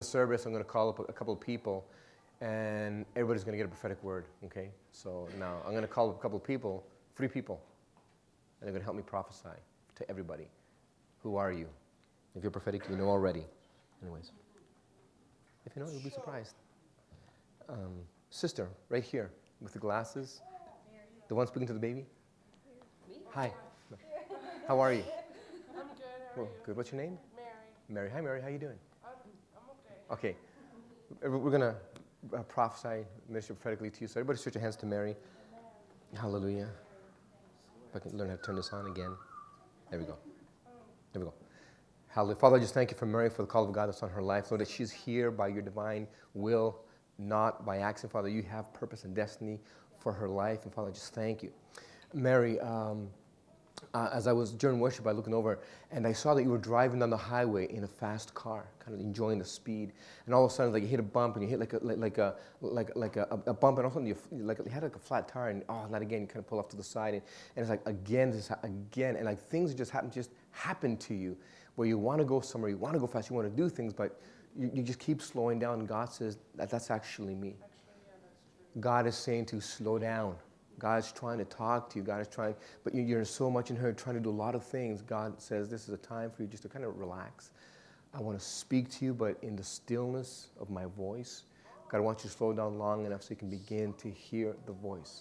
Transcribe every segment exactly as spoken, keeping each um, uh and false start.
service, I'm going to call up a, a couple of people, and everybody's going to get a prophetic word, okay? So now I'm going to call up a couple of people, three people, and they're going to help me prophesy to everybody. Who are you? If you're prophetic, you know already. Anyways. If you know, you'll be surprised. Um, sister, right here, with the glasses. The one speaking to the baby? Hi. How are you? I'm good. How are Well, you? good. What's your name? Mary. Mary. Hi, Mary. How you doing? I'm, I'm okay. Okay. We're going to uh, prophesy, minister prophetically to you. So everybody stretch your hands to Mary. Hallelujah. If I can learn how to turn this on again. There we go. There we go. Hallelujah. Father, I just thank you for Mary, for the call of God that's on her life. Lord, that she's here by your divine will, not by accident. Father, you have purpose and destiny for her life. And Father, I just thank you. Mary, um, uh, as I was during worship, I was looking over, and I saw that you were driving down the highway in a fast car, kind of enjoying the speed. And all of a sudden, like you hit a bump, and you hit like a like, like a like like a, a bump, and all of a sudden you like you had like a flat tire, and oh, not again. You kind of pull off to the side, and, and it's like again, this again, and like things just happen, just happen to you, where you want to go somewhere, you want to go fast, you want to do things, but you, you just keep slowing down. And God says that that's actually me. Actually, yeah, that's true. God is saying to slow down. God's trying to talk to you. God is trying, but you're so much in her trying to do a lot of things. God says this is a time for you just to kind of relax. I want to speak to you, but in the stillness of my voice. God wants you to slow down long enough so you can begin to hear the voice.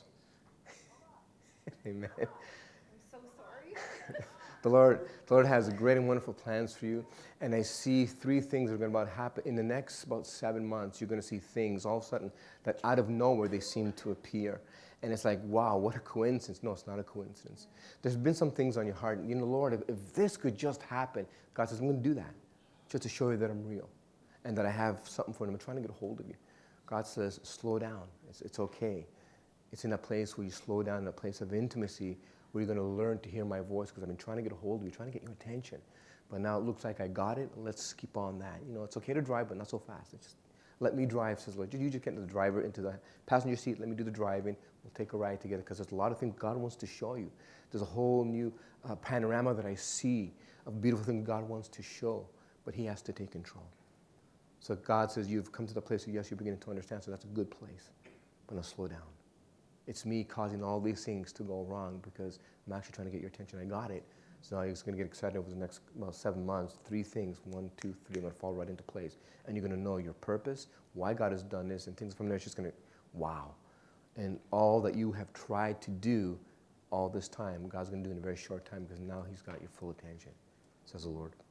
Amen. I'm so sorry. The Lord, the Lord has great and wonderful plans for you. And I see three things that are going to about happen. In the next about seven months, you're going to see things all of a sudden that out of nowhere they seem to appear. And it's like, wow, what a coincidence. No, it's not a coincidence. There's been some things on your heart. You know, Lord, if, if this could just happen, God says, I'm going to do that just to show you that I'm real and that I have something for you. I'm trying to get a hold of you. God says, slow down. It's, it's okay. It's in a place where you slow down, in a place of intimacy, where you're going to learn to hear my voice, because I've been trying to get a hold of you, trying to get your attention. But now it looks like I got it. Let's keep on that. You know, it's okay to drive, but not so fast. It's just, let me drive, says Lord. You just get the driver into the passenger seat. Let me do the driving. We'll take a ride together, because there's a lot of things God wants to show you. There's a whole new uh, panorama that I see of beautiful things God wants to show, but he has to take control. So God says, you've come to the place where, yes, you're beginning to understand, so that's a good place. But now slow down. It's me causing all these things to go wrong because I'm actually trying to get your attention. I got it. So now you're going to get excited over the next well, seven months. Three things, one, two, three, are going to fall right into place. And you're going to know your purpose, why God has done this, and things from there. It's just going to, wow. And all that you have tried to do all this time, God's going to do in a very short time, because now he's got your full attention, says the Lord.